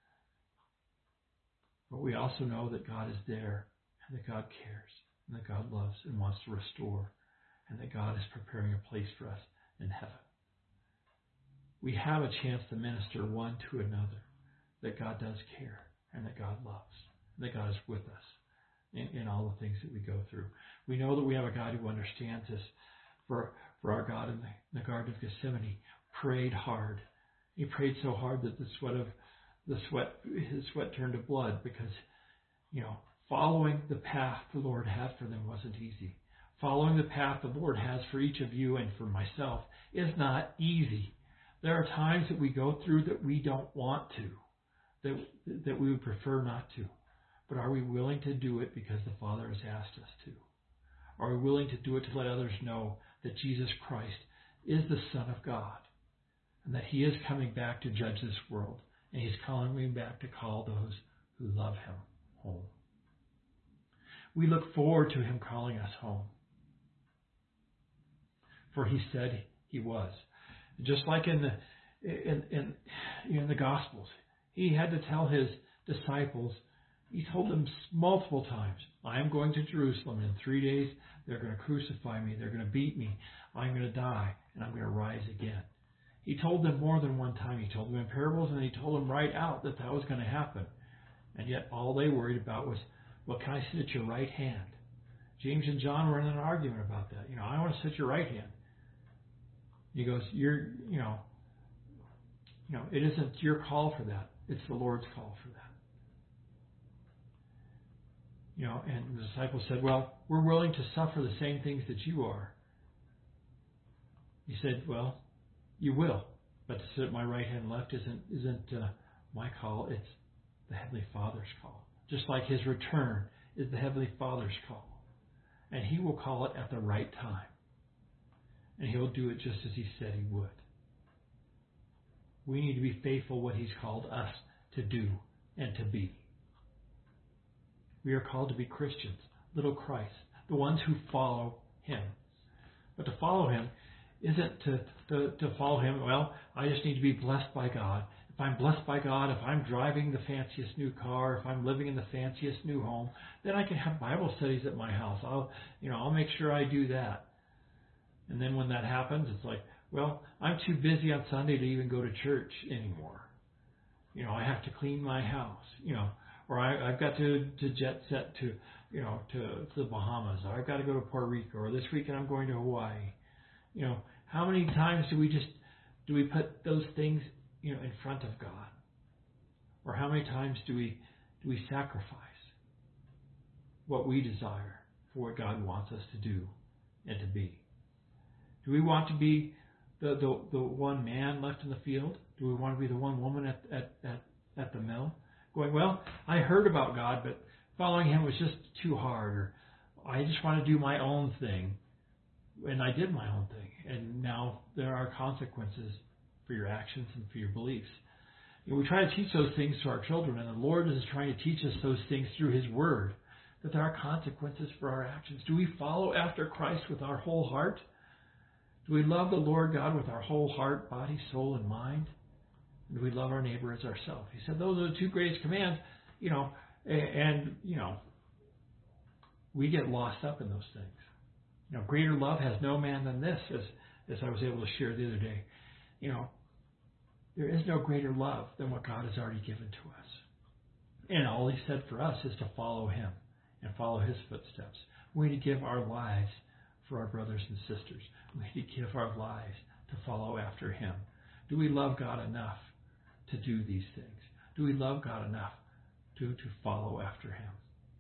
But we also know that God is there, and that God cares, and that God loves and wants to restore, and that God is preparing a place for us in heaven. We have a chance to minister one to another, that God does care, and that God loves, and that God is with us in, in all the things that we go through. We know that we have a God who understands us. For, for our God in the, in the Garden of Gethsemane prayed hard. He prayed so hard that the sweat of the sweat his sweat turned to blood, because, you know, following the path the Lord had for them wasn't easy. Following the path the Lord has for each of you and for myself is not easy. There are times that we go through that we don't want to, that that we would prefer not to. But are we willing to do it because the Father has asked us to? Are we willing to do it to let others know that Jesus Christ is the Son of God, and that He is coming back to judge this world, and He's coming back to call those who love Him home? We look forward to Him calling us home, for He said He was. Just like in the in in, in the Gospels, He had to tell His disciples. He told them multiple times, I am going to Jerusalem. In three days, they're going to crucify me. They're going to beat me. I'm going to die, and I'm going to rise again. He told them more than one time. He told them in parables, and He told them right out that that was going to happen. And yet all they worried about was, well, can I sit at your right hand? James and John were in an argument about that. You know, I want to sit at your right hand. He goes, you're, you know, you know, it isn't your call for that. It's the Lord's call for that. You know, and the disciples said, well, we're willing to suffer the same things that you are. He said, well, you will. But to sit at my right hand and left isn't, isn't uh, my call. It's the Heavenly Father's call. Just like His return is the Heavenly Father's call. And He will call it at the right time. And He'll do it just as He said He would. We need to be faithful what He's called us to do and to be. We are called to be Christians, little Christ, the ones who follow Him. But to follow Him isn't to, to, to follow Him, well, I just need to be blessed by God. If I'm blessed by God, if I'm driving the fanciest new car, if I'm living in the fanciest new home, then I can have Bible studies at my house. I'll, you know, I'll make sure I do that. And then when that happens, it's like, well, I'm too busy on Sunday to even go to church anymore. You know, I have to clean my house, you know. Or I, I've got to, to jet set to, you know, to, to the Bahamas. Or I've got to go to Puerto Rico. Or this weekend I'm going to Hawaii. You know, how many times do we just do we put those things, you know, in front of God? Or how many times do we do we sacrifice what we desire for what God wants us to do and to be? Do we want to be the the, the one man left in the field? Do we want to be the one woman at at at, at the mill? Going, well, I heard about God, but following Him was just too hard. Or I just want to do my own thing. And I did my own thing. And now there are consequences for your actions and for your beliefs. And we try to teach those things to our children, and the Lord is trying to teach us those things through His Word, that there are consequences for our actions. Do we follow after Christ with our whole heart? Do we love the Lord God with our whole heart, body, soul, and mind? And we love our neighbor as ourselves. He said those are the two greatest commands, you know, and, and, you know, we get lost up in those things. You know, greater love has no man than this, as, as I was able to share the other day. You know, there is no greater love than what God has already given to us. And all He said for us is to follow Him and follow His footsteps. We need to give our lives for our brothers and sisters. We need to give our lives to follow after Him. Do we love God enough to do these things? Do we love God enough to, to follow after Him?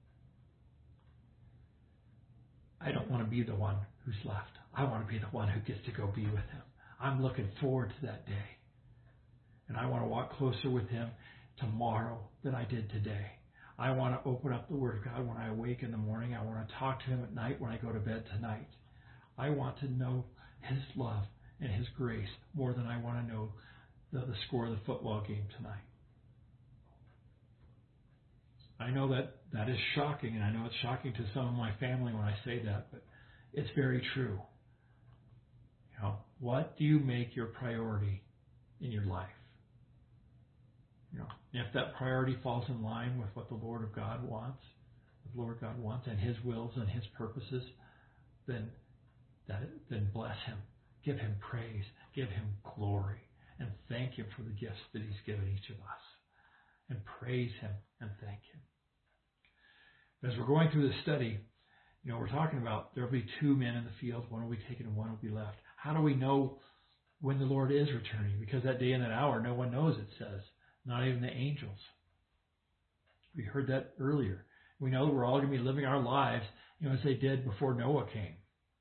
I don't want to be the one who's left. I want to be the one who gets to go be with Him. I'm looking forward to that day. And I want to walk closer with Him tomorrow than I did today. I want to open up the Word of God when I awake in the morning. I want to talk to Him at night when I go to bed tonight. I want to know His love and His grace more than I want to know the, the score of the football game tonight. I know that that is shocking, and I know it's shocking to some of my family when I say that, but it's very true. You know, what do you make your priority in your life? You know, if that priority falls in line with what the Lord of God wants, the Lord God wants, and His wills and His purposes, then that then bless Him, give Him praise, give Him glory, and thank Him for the gifts that He's given each of us, and praise Him and thank Him. As we're going through this study, you know, we're talking about there will be two men in the field, one will be taken and one will be left. How do we know when the Lord is returning? Because that day and that hour, no one knows, it says, not even the angels. We heard that earlier. We know that we're all going to be living our lives, you know, as they did before Noah came.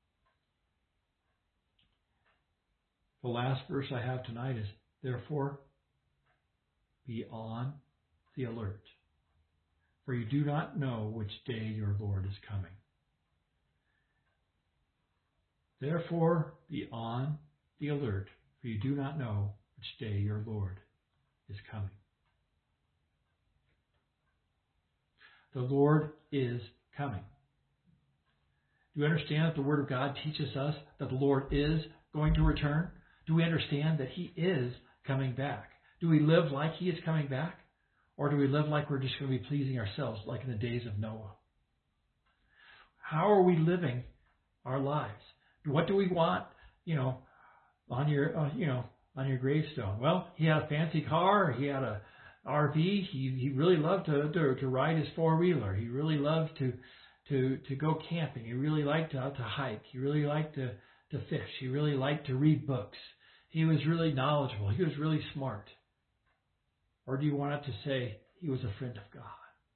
The last verse I have tonight is, therefore, be on the alert, for you do not know which day your Lord is coming. Therefore, be on the alert, for you do not know which day your Lord is coming. The Lord is coming. Do we understand that the Word of God teaches us that the Lord is going to return? Do we understand that He is coming back? Do we live like He is coming back? Or do we live like we're just going to be pleasing ourselves, like in the days of Noah? How are we living our lives? What do we want, you know, on your, uh, you know, on your gravestone? Well, he had a fancy car. He had a R V. He he really loved to to, to ride his four wheeler. He really loved to to to go camping. He really liked to to hike. He really liked to to fish. He really liked to read books. He was really knowledgeable. He was really smart. Or do you want it to say he was a friend of God?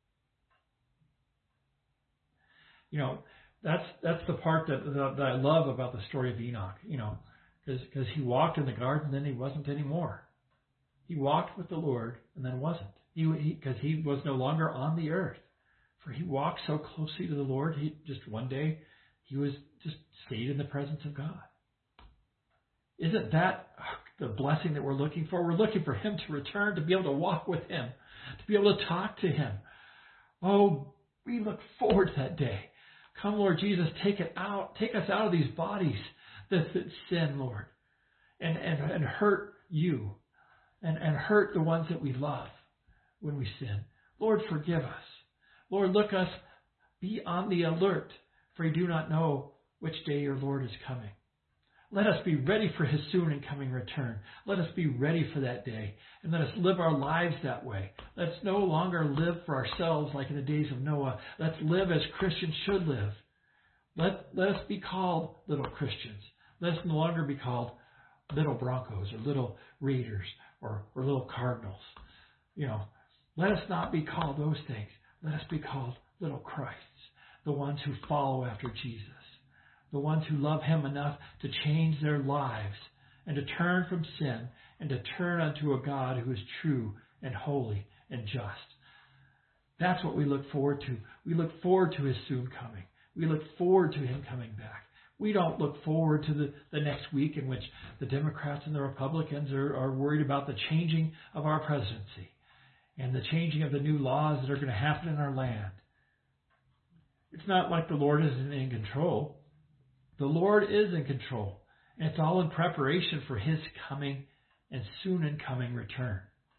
You know, that's that's the part that that, that I love about the story of Enoch. You know, because he walked in the garden, then he wasn't anymore. He walked with the Lord and then wasn't. He because he, he was no longer on the earth. For he walked so closely to the Lord, he just one day he was just stayed in the presence of God. Isn't that the blessing that we're looking for? We're looking for Him to return, to be able to walk with Him, to be able to talk to Him. Oh, we look forward to that day. Come, Lord Jesus, take it out, take us out of these bodies that, that sin, Lord, and, and, and hurt you, and, and hurt the ones that we love when we sin. Lord, forgive us. Lord, look us, be on the alert, for you do not know which day your Lord is coming. Let us be ready for His soon and coming return. Let us be ready for that day, and let us live our lives that way. Let's no longer live for ourselves like in the days of Noah. Let's live as Christians should live. Let, let us be called little Christians. Let us no longer be called little Broncos or little Raiders or, or little Cardinals. You know, let us not be called those things. Let us be called little Christs, the ones who follow after Jesus. The ones who love Him enough to change their lives and to turn from sin and to turn unto a God who is true and holy and just. That's what we look forward to. We look forward to His soon coming. We look forward to Him coming back. We don't look forward to the, the next week in which the Democrats and the Republicans are, are worried about the changing of our presidency and the changing of the new laws that are going to happen in our land. It's not like the Lord isn't in control. The Lord is in control, and it's all in preparation for His coming and soon and coming return.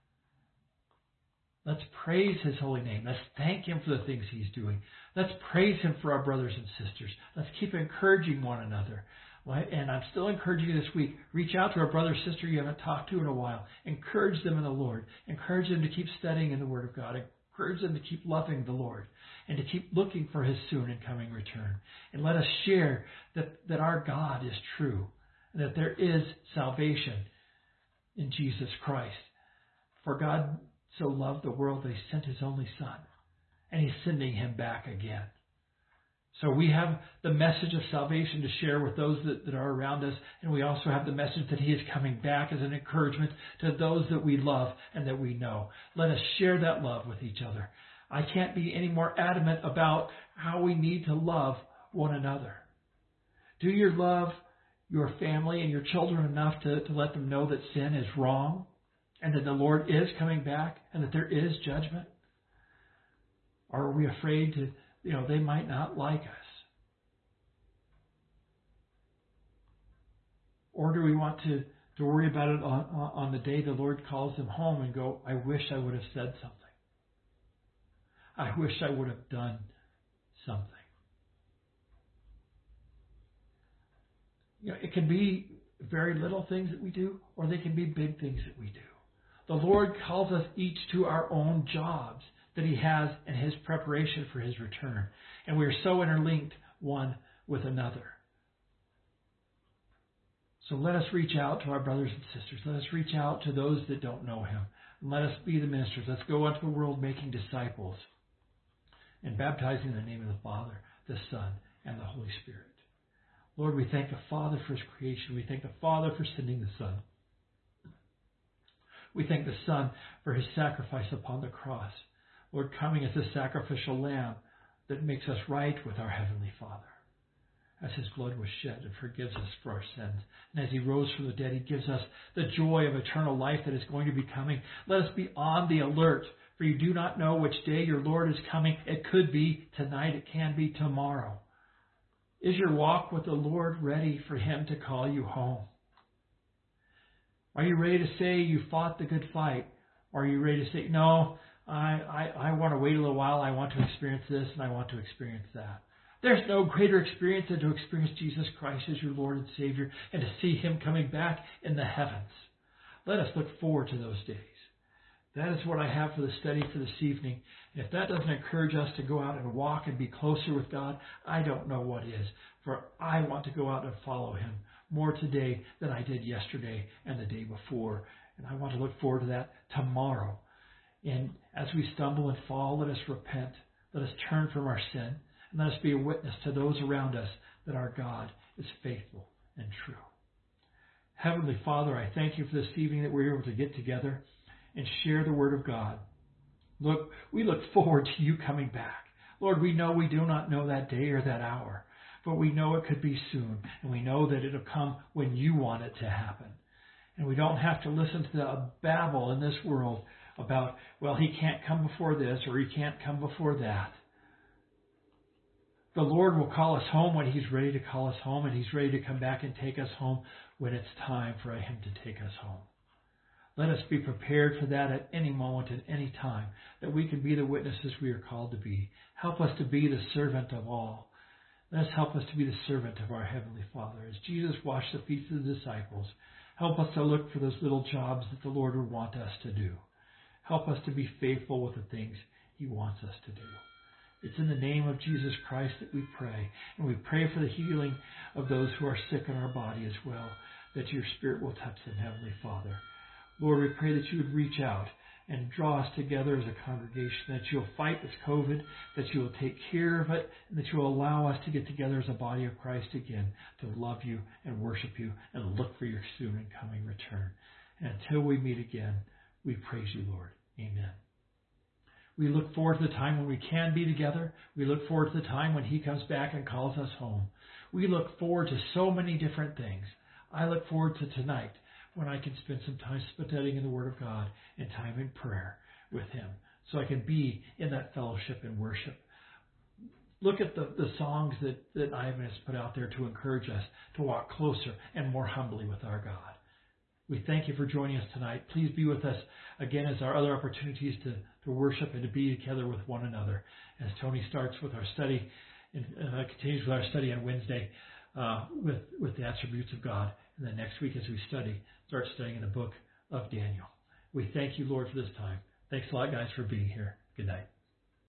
Let's praise His holy name. Let's thank Him for the things He's doing. Let's praise Him for our brothers and sisters. Let's keep encouraging one another. And I'm still encouraging you this week. Reach out to a brother or sister you haven't talked to in a while. Encourage them in the Lord. Encourage them to keep studying in the Word of God. Encourage them to keep loving the Lord and to keep looking for His soon and coming return. And let us share that, that our God is true and that there is salvation in Jesus Christ. For God so loved the world that He sent His only Son, and He's sending Him back again. So we have the message of salvation to share with those that, that are around us, and we also have the message that He is coming back as an encouragement to those that we love and that we know. Let us share that love with each other. I can't be any more adamant about how we need to love one another. Do you love your family and your children enough to, to let them know that sin is wrong? and that the Lord is coming back and that there is judgment? Or are we afraid to, you know, they might not like us? Or do we want to, to worry about it on, on the day the Lord calls them home and go, I wish I would have said something. I wish I would have done something. You know, it can be very little things that we do, or they can be big things that we do. The Lord calls us each to our own jobs that He has in His preparation for His return. And we are so interlinked one with another. So let us reach out to our brothers and sisters. Let us reach out to those that don't know Him. And let us be the ministers. Let's go into the world making disciples and baptizing in the name of the Father, the Son, and the Holy Spirit. Lord, we thank the Father for His creation. We thank the Father for sending the Son. We thank the Son for His sacrifice upon the cross. Lord, coming as a sacrificial lamb that makes us right with our Heavenly Father. As His blood was shed and forgives us for our sins. And as He rose from the dead, He gives us the joy of eternal life that is going to be coming. Let us be on the alert, for you do not know which day your Lord is coming. It could be tonight. It can be tomorrow. Is your walk with the Lord ready for Him to call you home? Are you ready to say you fought the good fight? Or are you ready to say, no, I, I, I want to wait a little while. I want to experience this and I want to experience that. There's no greater experience than to experience Jesus Christ as your Lord and Savior and to see Him coming back in the heavens. Let us look forward to those days. That is what I have for the study for this evening. And if that doesn't encourage us to go out and walk and be closer with God, I don't know what is. For I want to go out and follow Him more today than I did yesterday and the day before. And I want to look forward to that tomorrow. And as we stumble and fall, let us repent. Let us turn from our sin. And let us be a witness to those around us that our God is faithful and true. Heavenly Father, I thank you for this evening that we're able to get together and share the Word of God. Look, we look forward to you coming back. Lord, we know we do not know that day or that hour, but we know it could be soon, and we know that it'll come when you want it to happen. And we don't have to listen to the babble in this world about, well, He can't come before this or He can't come before that. The Lord will call us home when He's ready to call us home, and He's ready to come back and take us home when it's time for Him to take us home. Let us be prepared for that at any moment, at any time, that we can be the witnesses we are called to be. Help us to be the servant of all. Let us help us to be the servant of our Heavenly Father. As Jesus washed the feet of the disciples, help us to look for those little jobs that the Lord would want us to do. Help us to be faithful with the things He wants us to do. It's in the name of Jesus Christ that we pray. And we pray for the healing of those who are sick in our body as well, that your Spirit will touch them, Heavenly Father. Lord, we pray that you would reach out and draw us together as a congregation, that you'll fight this COVID, that you will take care of it, and that you will allow us to get together as a body of Christ again to love you and worship you and look for your soon and coming return. And until we meet again, we praise you, Lord. Amen. We look forward to the time when we can be together. We look forward to the time when He comes back and calls us home. We look forward to so many different things. I look forward to tonight, when I can spend some time studying in the Word of God and time in prayer with Him, so I can be in that fellowship and worship. Look at the, the songs that, that Ivan has put out there to encourage us to walk closer and more humbly with our God. We thank you for joining us tonight. Please be with us again as our other opportunities to, to worship and to be together with one another. As Tony starts with our study and uh, continues with our study on Wednesday uh, with, with the attributes of God. And then next week as we study, start studying in the book of Daniel. We thank you, Lord, for this time. Thanks a lot, guys, for being here. Good night.